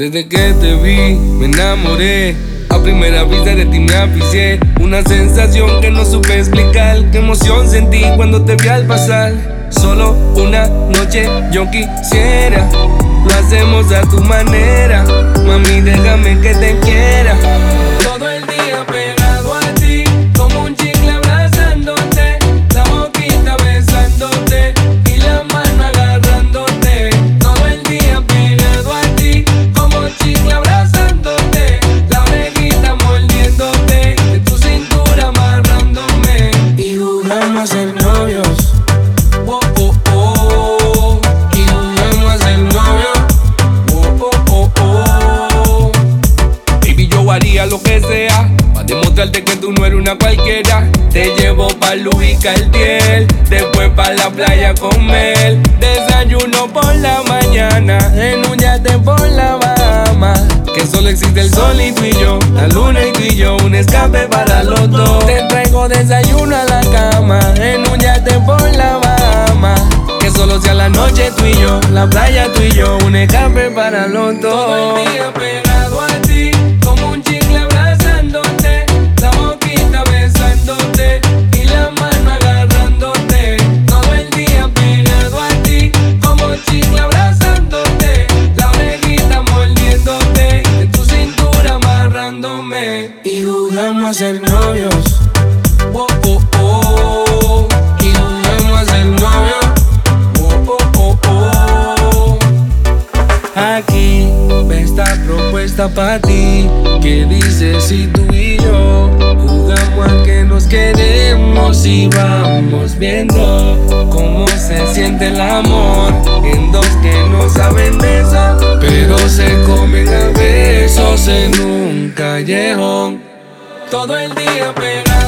Desde que te vi, me enamoré. A primera vista de ti me aficié. Una sensación que no supe explicar. Qué emoción sentí cuando te vi al pasar. Solo una noche yo quisiera. Lo hacemos a tu manera. Mami, déjame que te quiera. Todo el día pegado a ti, como un chicle abrazándote, la boquita besándote y la mano agarrándote. Todo el día pegado a ti, como un chicle abrazándote, la orejita mordiéndote, de tu cintura amarrándome. Y jugamos a ser novios. Oh, oh, oh. Y jugamos a ser novios. Oh, oh, oh, oh. Baby, yo haría lo que sea para demostrarte que tú no eres una cualquiera. Te llevo pa' Louis Cartier, después pa' la playa a comer. Desayuno por la mañana, en un yate por la Bahama. Que solo existe el sol y tú y yo, la luna y tú y yo, un escape para los dos. Te traigo desayuno a la cama, en un yate por la Bahama. Que solo sea la noche tú y yo, la playa tú y yo, un escape para los dos. Todo el día pegado a ti, como un chicle abrazándote, la boquita besándote y la mano agarrándote. Todo el día pegado a ti, como un chicle abrazándote, la orejita mordiéndote, de tu cintura amarrándome. Y jugamos a ser novios. Oh, oh, oh. Y jugamos a ser novios. Oh, oh, oh, oh. Aquí ve esta propuesta pa' ti. ¿Qué dices si tú y yo jugamos a que nos queremos y vamos viendo cómo se siente el amor en dos que no saben de eso, pero se comen a besos en un callejón? Todo el día pegado